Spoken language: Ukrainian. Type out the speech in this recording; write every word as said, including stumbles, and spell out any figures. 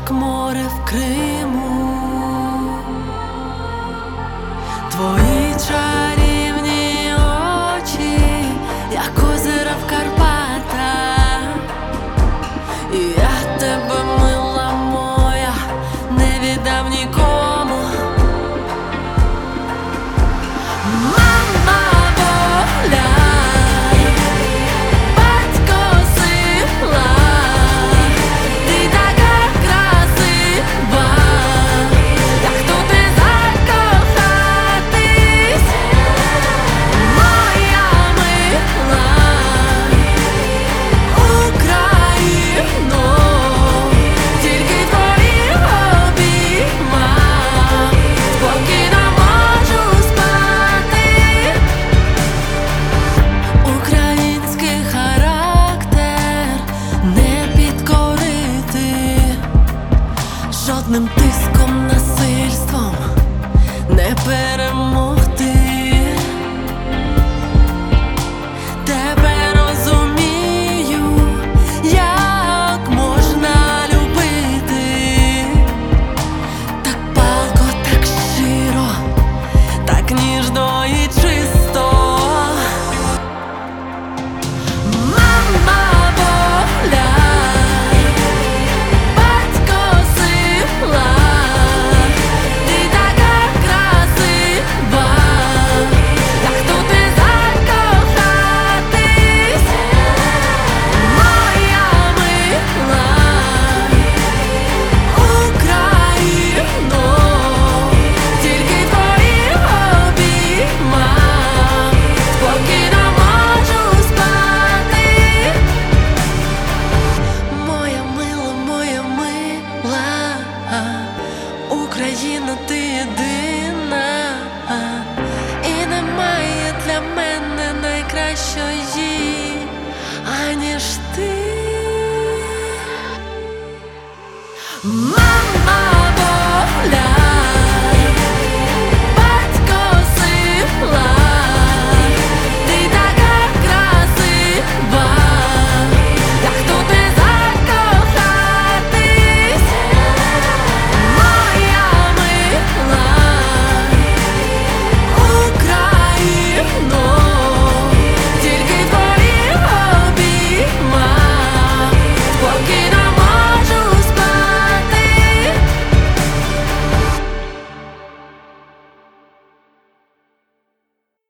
як море в Криму, твої чарівні очі, як озеро в Карпатах. І я тебе, мила моя, не віддам нікому. Мама воля, батько сила, ти така красива, як тут не закохатись, моя мила Україно, тільки в твоїх обіймах спокійно можу спати. Український характер не підкорити жодним тиском, насильством не перемогти. Тебе розумію, як можна любити так палко, так щиро, так ніжно і чисто. Мама воля, батько сила, ти така красива, як тут не закохатись, моя мила Україно, тільки в твоїх обіймах спокійно можу спати. Моя мила, моя мила Україна, ти єдина, і немає для мене найкращої, аніж